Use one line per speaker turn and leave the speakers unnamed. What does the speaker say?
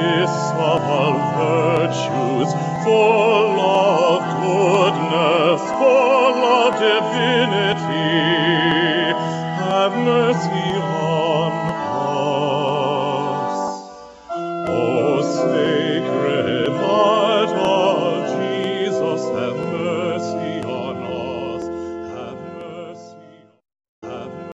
kiss of all virtues, full of goodness, full of divinity. Have mercy